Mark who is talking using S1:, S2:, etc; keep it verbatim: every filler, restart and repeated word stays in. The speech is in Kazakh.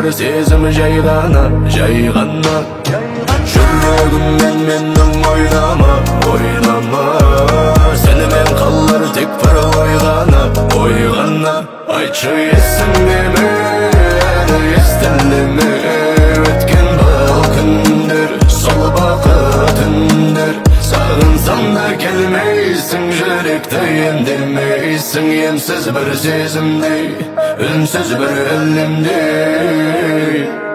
S1: bir sezim jaygana, jaygana. Жүрегіммен менің ойнама, ойнама. Сені мен қалар тек бір ойғана, ойғана. Айтшы есіңде ме, естілді ме өткен бұл күндер, сол бақыт түндер. Сағынсам да келмейсің, жүректі емдемейсің. Емсіз бір сезімдей, үнсіз бір әлемдей.